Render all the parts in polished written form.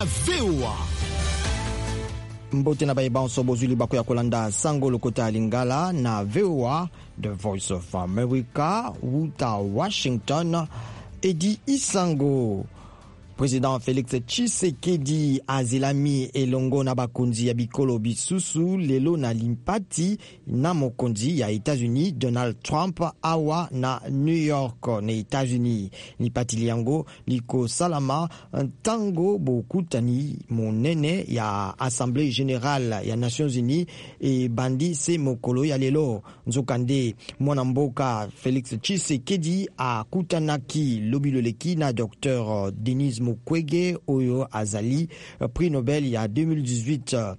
VOA Mbote na baiba bozuli bako ya kolanda sango lokota lingala na VOA, The Voice of America, Wuta Washington, Edi Isango. Président Félix Tshisekedi azilami elongo na bakonzi ya bikolo bisusu lelo na limpati na mokonzi ya États-Unis Donald Trump awa na New York na États-Unis. Limpati liango liko salama tango bokutani monene ya Assemblée Générale ya Nations Unies e bandi se mokolo ya lelo. Nzokande mwana mboka Félix Tshisekedi akutanaki lobiloleki na Dr. Denis Mukwege oyo azali prix Nobel ya 2018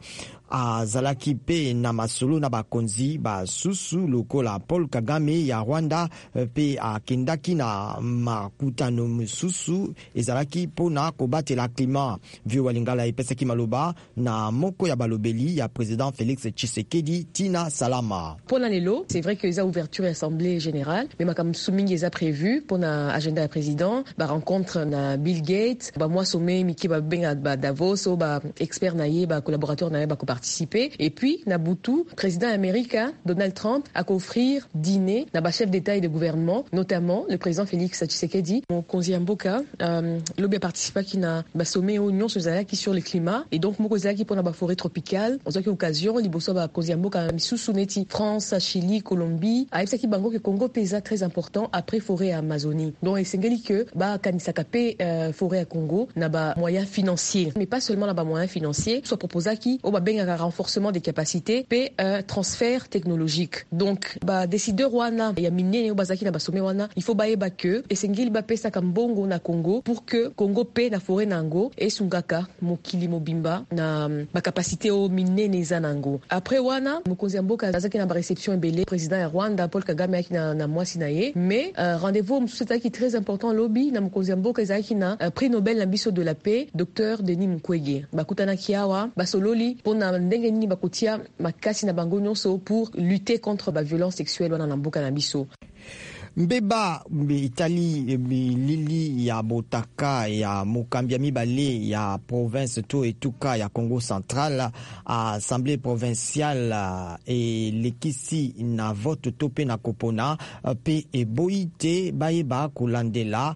azalaki pe na masolo na bakonzi basusu lokola Paul Kagame ya Rwanda pe akendaki na makutano mususu ezalaki pona kobatela climat. Vieux walingala epesaki maloba na moko ya balobeli ya président Félix Tshisekedi Tina Salama. Pona lelo, c'est vrai que les ouverture assemblée générale, mais makam soumingi eza prévu pona agenda ya président, ba rencontre na Bill Gates, ba moi sommet miki ba benga ba Davos o ba expert na ye ba collaborateur na ye ba participer. Et puis Nabutu, président américain Donald Trump a offrir dîner na ba chef d'état et de gouvernement, notamment le président Félix Tshisekedi. Mon konzi mboka lobi a participé qui na ba sommet union qui sur le climat et donc moko zaki pona ba forêt tropicale. On a occasion liboso ba konzi mboka misusu neti France, Chili, Colombie, a qui bango que Congo pesa très important après forêt Amazonie. Donc esengeli que ba kanisa kapé forêt à Congo na ba moyens financiers, mais pas seulement na ba moyens financiers, soit proposé qui au ba benga renforcement des capacités et transfert technologique. Donc ba décideur wana ya minene bazaki na basome wana il faut baye ba que esengeli ba pesa kambongo na Congo pour que Congo pe na forêt nango et sungaka mokili mobimba na ba capacité au minene zanango. Après wana mokonzi mboka azaki na ba réception ebele président ya Rwanda Paul Kagame aki na mwasi na ye, mais rendez-vous msuta qui très important lobby na mokonzi mboka ezaki na prix Nobel na biso de la paix Dr. Denis Mukwege. Bakutana kiawa basololi pona ndenge nini bakotia makasi na bango nyonso pour lutter contre la violence sexuelle wana na mboka na biso. Mbeba Italie lili ya botaka ya mokambia mibale ya province to etuka ya Congo Central, assemblée provinciale et lekisi na vote tope na kopona pe eboite bayeba kulandela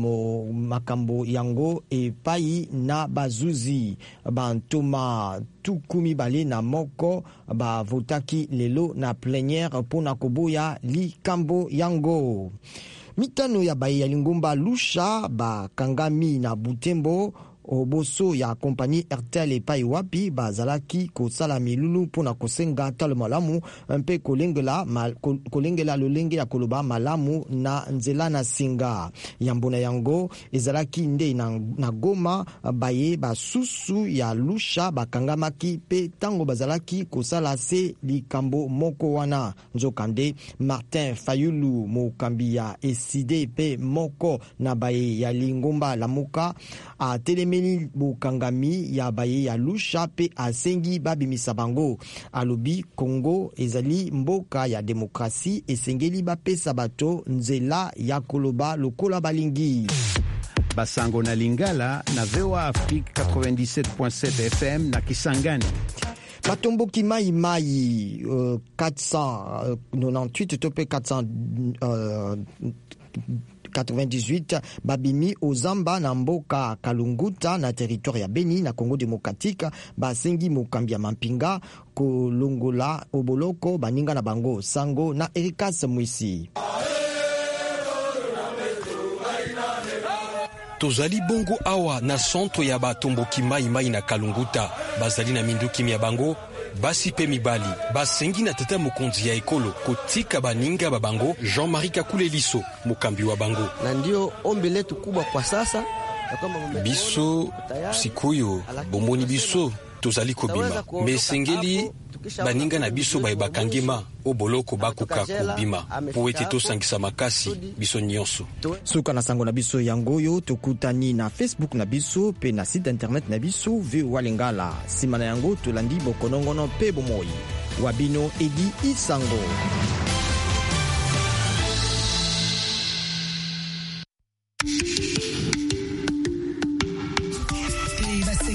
makambo yango e pai na bazuzi bantoma tukumi bale na moko ba votaki lelo na plénière pona koboya likambo yango. Mitano ya baye ya lingomba lusha ba kangami na Butembo oboso ya kompani Airtel epai wapi bazalaki kosala milulu pona kosenga talo malamu mpe kolengela lolenge ya koloba malamu na nzela na singa yambona yango ezalaki nde na Goma baye basusu ya lusha bakangamaki pe tango bazalaki kosala se likambo moko wana. Nzokande Martin Fayulu mokambi ya eside pe moko na baye ya lingomba lamuka a telemeli bokangami ya baye ya lusha pe asengi babimisa bango alobi Congo ezali mboka ya demokrasi esengeli bapesa bato nzela ya koloba lokola balingi. Basango na Lingala na VOA Afrique 97.7 FM na Kisangani. Batomboki mai 498 tope 498 babimi ozamba na mboka Kalunguta na territoire ya Beni na Congo démocratique basengi mokambi ya mampinga kolongola oboloko baninga na bango sango na Erikas Mwisi. Tozali bongo awa na centre ya batomboki mai na Kalunguta bazali na minduki mia bango basi pe mibali basengi na tata mokonzi ya ekolo kotika baninga babango Jean-Marie Kakule Liso mokambi wa bango. Na ndio ombi letu kubwa kwa sasa biso sikuyo bomoni biso tozali kobima mesengeli baninga na biso bakangema oboloko bakuka kubima po ete tosangisa makasi biso nyonso. Suka na sango na biso yangoyo tokutani na Facebook na biso pe na site internet na biso VOA Lingala. Simana yango tolandi bokonongono pe bomoi wabino Edi Isango.